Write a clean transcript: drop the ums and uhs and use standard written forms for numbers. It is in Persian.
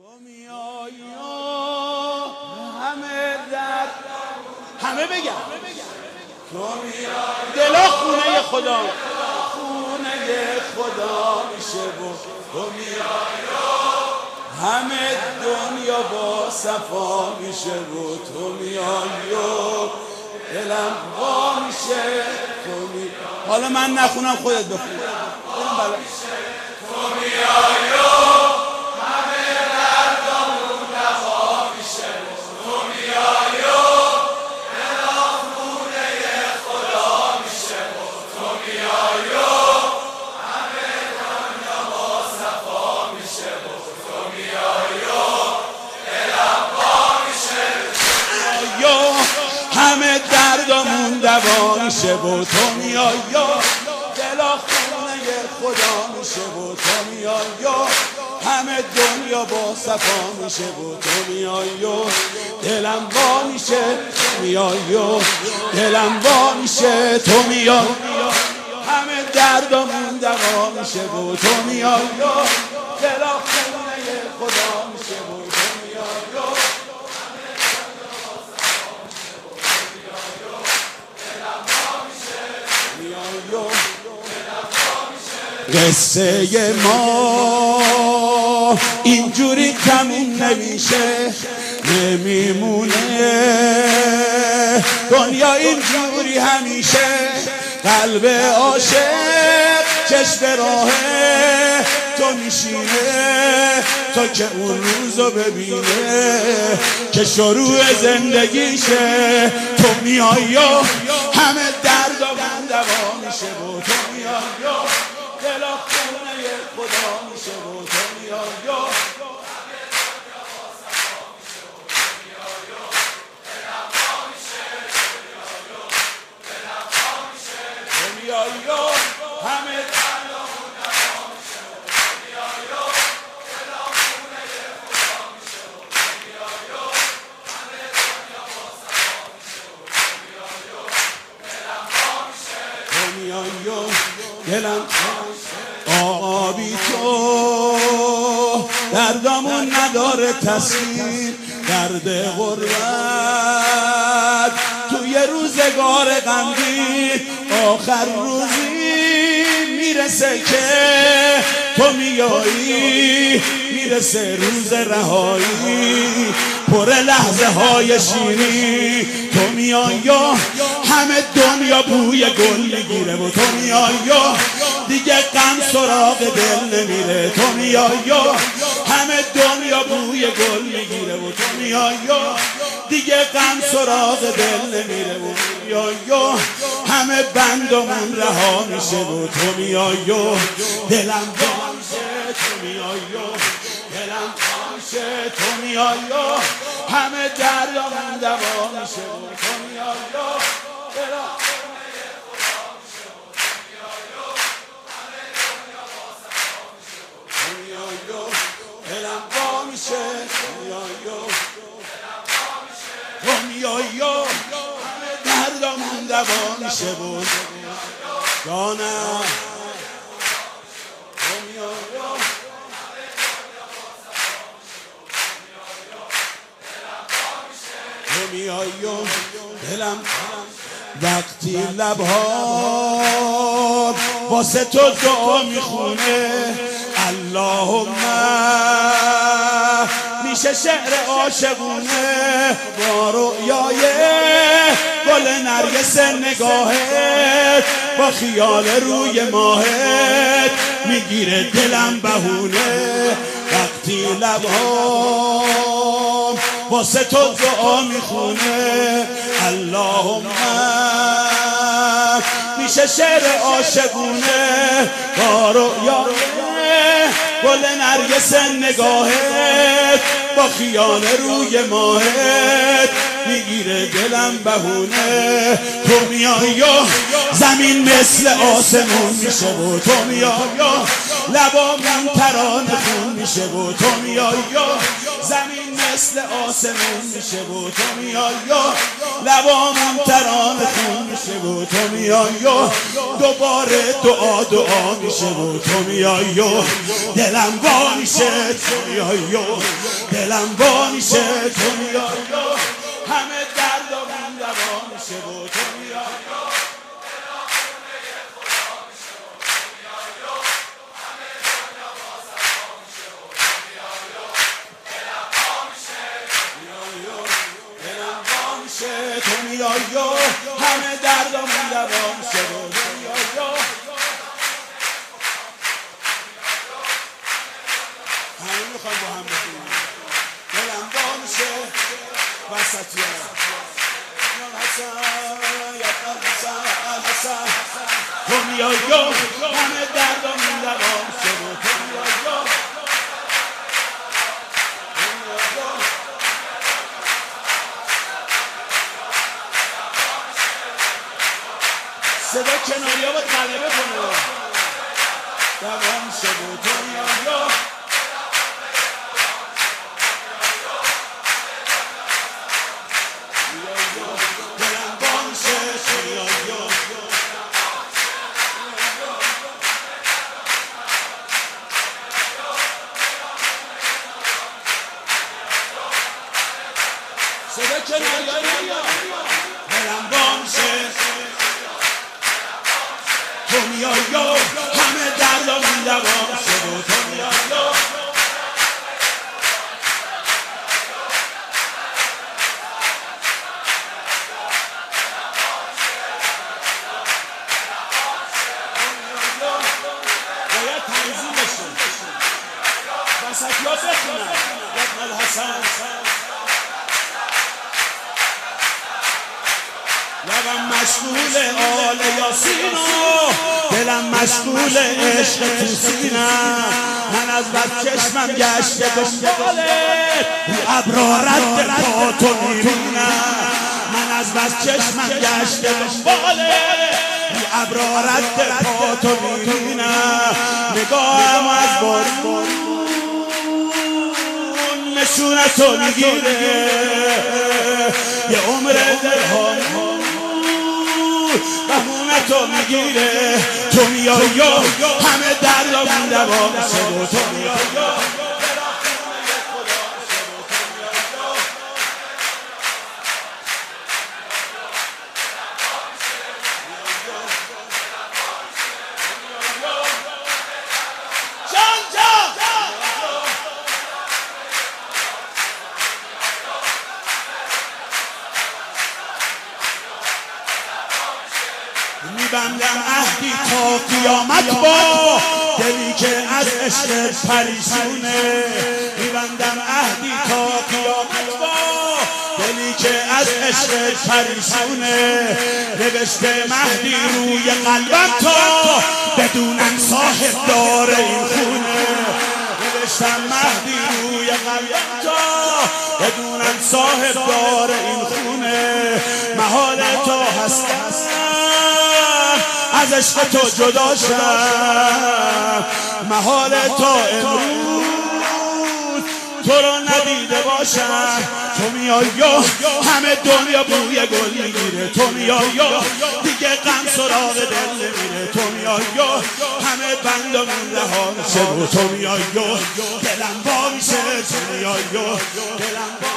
میای همه در همه بگم تو میای دلا خونه خدا خونه خدا میشه و تو میای همه دنیا با صفا میشه و تو میای دلم وا میشه تو میای. حالا من نخونم خودت بخون. تو میای همه دردامون دوا میشه تو میای دلم خونه خدا میشه تو میای همه دنیا با صفا میشه تو میای دلم وا میشه همه دردامون دوا میشه و تو میای دلا خونه خدا میشه و تو میای همه دنیا با صفا میشه و تو میای دلم وا میشه میای دلم وا میشه تو میای همه دردامون دوا میشه و تو میای دلا خونه خدا میشه و تو میای قصه ما اینجوری تموم نمیشه نمیمونه دنیا اینجوری همیشه قلب عاشق چشم راه تو میشینه تا که اون روزو ببینه که شروع زندگیشه تو میای همه دردامون دوا میشه و تو میای دلا خونه خدا میشه و تو میای همه دردامون دوا میشه تو میای دلم خونه خدا میشه تو میای همه دنیا با صفا میشه تو میای دلم وا میشه دلم آبی تو دردامون نداره تصویر درد غربت توی روزگار غمگین آخر روزی میرسه که تو میایی میرسه روز رهایی پر لحظه های شیرین تو میای همه دنیا بوی گل میگیره و تو میای دیگه غم سراغ دل نمیره تو میای همه دنیا بوی گل میگیره و تو میای دیگه غم سراغ دل نمیره و میای همه بندمون رها میشه و تو میای دلم وا میشه تو میای دلم وا میشه تو میای همه دردامون دوا میشه و تو میای دلم وا میشه تو میای همه دردامون دوا میشه و جانم تو میای تو میای دلم وقتی لبها واسه تو دعا میخونه اللهم میشه شعر عاشقونه با رؤیای گل نرگس نگاهت با خیال روی ماهت میگیره دلم بهونه وقتی لبها واسه تو دعا میخونه اللهم میشه شعر عاشقونه با رؤیای گل نرگس نگاهت با خیال روی ماهت میگیره دلم بهونه تو میای زمین مثل آسمون میشه و تو میای لبامون ترانه خون میشه و تو میای زمین مثل آسمون میشه و تو میای و لبامون ترانه خون میشه و تو میای و دوباره دعا میشه و تو میای و دلم وا میشه تو میای و دلم وا میشه تو میای و همه دردامون دوا میشه و تو میای تو میای و همه دردامون دوا میشه و تو میای و همه میخوام با هم بخونیم دلم وا میشه وسطی تو میای و همه دردامون دوا میشه و تو میای و صدا کناری ها باید غلبه کنه دوام شد و تو میای و دلم بام شد تو میای و صدا کناری ها دلم بام شد تو میای و همه دردامون دوا شد و تو میای و باید تنظیم بشه وسطی ها بخونن ابن الحسن لبم مشغول آل یاسین و دلم مشغول عشق تو سینم من از بد چشمم گشته دنبالت رو ابرا رد پا تو میبینم من از بد چشمم گشته دنبالت رو ابرا رد پا تو میبینم نگاهم از بارون نشونتو میگیره یه عمر دلها بهونتو میگیره تو میای و همه دردامون دوا میشه و تو میای و میبندم عهدی تا قیامت با دلی که از عشق پریشونه میبندم عهدی تا قیامت با دلی که از عشق پریشونه نوشته مهدی روی قلبم تا بدونم صاحب دار این خونه نوشتم مهدی روی قلبم تا بدونم صاحب دار این خونه محال تا هستم از عشق تو جدا شم محال تا امروز تو رو ندیده باشم تو میای و همه دنیا بوی گل میگیره تو میای و دیگه غم سراغ دل نمیره تو میای و همه بندامون رها میشه و تو میای و دلم وا میشه تو میای و دلم